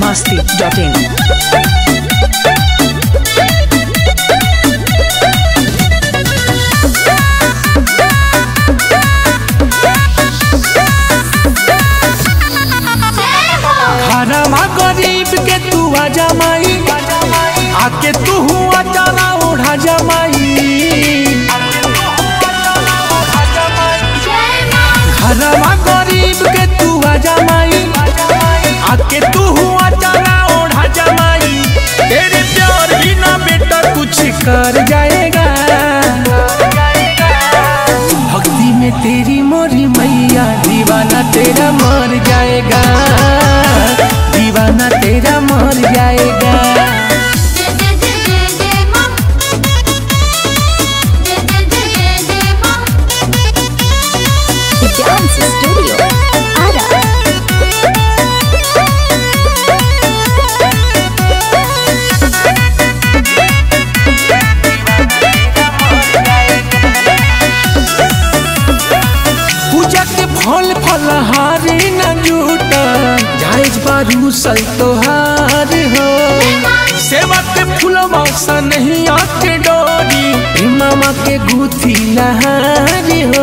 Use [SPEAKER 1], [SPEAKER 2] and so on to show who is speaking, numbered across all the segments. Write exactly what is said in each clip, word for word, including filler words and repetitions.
[SPEAKER 1] masti dot in.
[SPEAKER 2] घरमा गरीब के तू आजा माई, आके तू हुआ चला ओढ़ा जमाई। घरमा गरीब के तू आजा माई, आके तू हुआ चला ओढ़ा जमाई। तेरे प्यार बिना बेटा कुछ कर जाएगा। भक्ति में तेरी मोरी मैया, दीवाना तेरा मर जाएगा, दीवाना तेरा मर जाएगा।
[SPEAKER 1] Dance Studio Ada.
[SPEAKER 2] पूजा के फल फलहारी न जुटा, जायज बारू सल तोहार हो। सेवा के फूलवा सा नहीं आके डोरी, मामा के गुथी नहारी हो।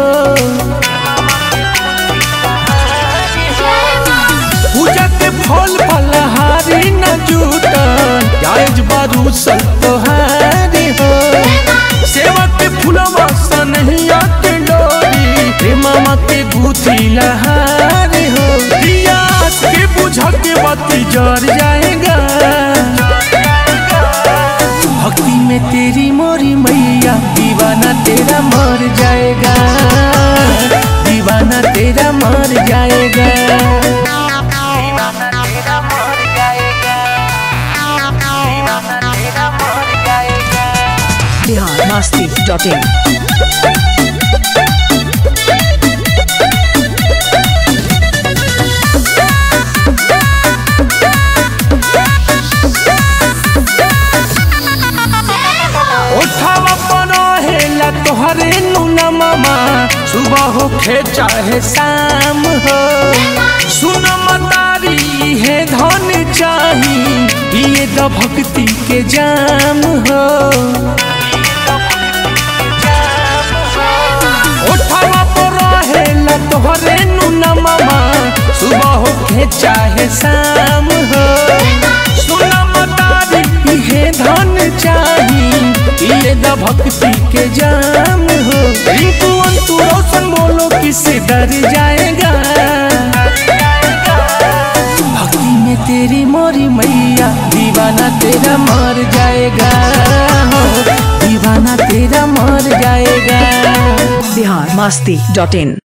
[SPEAKER 2] पूजा के फल फलहारी न जुटा, जायज बारू सल तोहारी हो। सेवा के फूलवा सा नहीं आके डोरी, मामा के गुथी लहारी हो। दिया के बुझा के बाती जर जाएगा। भक्ति में तेरी मोरी मैया, दीवाना तेरा मर जाएगा, दीवाना तेरा मर जाएगा, दीवाना तेरा मर जाएगा, दीवाना तेरा मर जाएगा।
[SPEAKER 1] Bihar masti dot in.
[SPEAKER 2] उठावा पनो हेला तोहरे नुना मामा, सुबह हो खे चाहे शाम हो। सुन मतारी है धन चाही, ये द भक्ति के जाम हो। उठावा पनो हेला तोहरे नुना मामा, सुबह हो खे चाहे शाम हो। सुन मतारी है धन चाही, ये द भक्ति के जाम हो। रिंकू अंतु रोशन बोलो किससे डर जाएगा। भक्ति में तेरी मोरी मैया, दीवाना तेरा मर जाएगा, हो दीवाना तेरा मर जाएगा।
[SPEAKER 1] Bihar masti dot in.